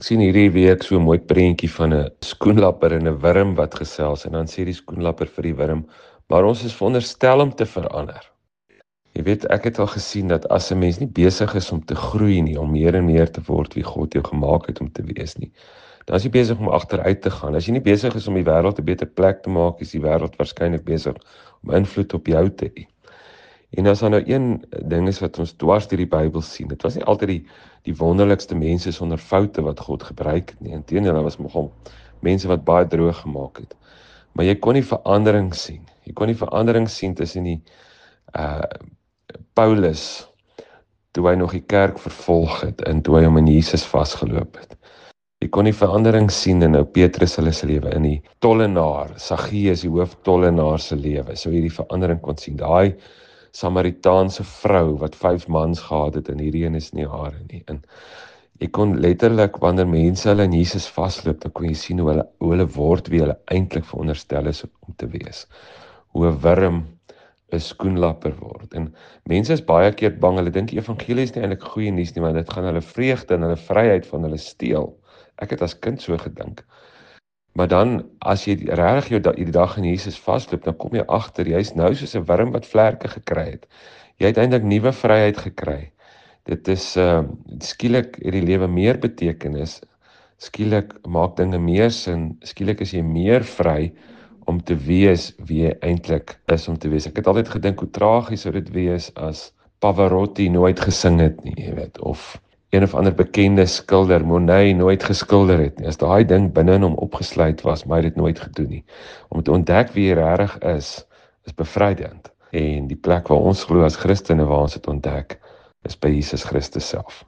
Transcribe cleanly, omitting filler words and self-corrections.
Ek sien hierdie week so 'n mooi prentjie van 'n skoenlapper en 'n wurm wat gesels en dan sê die skoenlapper vir die wurm, maar ons is veronderstel om te verander. Jy weet, ek het al gesien dat as 'n mens nie besig is om te groei nie, om meer en meer te word wie God jou gemaak het om te wees nie, dan is jy besig om agteruit te gaan. As jy nie besig is om die wêreld 'n beter plek te maak, is die wêreld waarskynlik besig om invloed op jou te hê. En as daar nou een ding is wat ons dwars deur die Bybel sien, dit was nie altyd die wonderlikste mense sonder foute wat God gebruik het nie. Inteendeel, daar was nogal mense wat baie droog gemaak het. Maar jy kon nie verandering sien. Jy kon nie verandering sien tussen die Paulus, toe hy nog die kerk vervolg het en toe hy hom in Jesus vasgeloop het. Jy kon nie verandering sien in nou Petrus hulle se lewe, in die tollenaar, Saggeus, die hooftollenaar se lewe. So jy die verandering kon sien. Daai Samaritaanse vrou wat 5 mans gehad het en hierdie een is nie hare nie. En jy kon letterlik, wanneer mense hulle in Jesus vasloop, dan kon jy sien hoe hulle word wie hulle eintlik veronderstel is om te wees. Hoe 'n wurm 'n skoenlapper word. En mense is baie keer bang, hulle dink die evangelie is nie eintlik goeie nuus nie, want dit gaan hulle vreugde en hulle vryheid van hulle steel. Ek het as kind so gedink. Maar dan, as jy regtig die dag in Jesus vasloop, dan kom jy agter, jy's nou soos 'n wurm wat vlerke gekry het. Jy het eintlik nuwe vryheid gekry. Dit is, skielik het die lewe meer betekenis, skielik maak dinge meer sin, skielik is jy meer vry om te wees wie jy eintlik is om te wees. Ek het altyd gedink hoe tragies sou dit wees as Pavarotti nooit gesing het nie, jy weet, of een of ander bekende skilder, Monet, nooit geskilder het nie. As daai ding binne in hom opgesluit was, maar hy het dit nooit gedoen nie. Om te ontdek wie jy regtig is bevrydend. En die plek waar ons glo as Christene, waar ons dit ontdek, is by Jesus Christus self.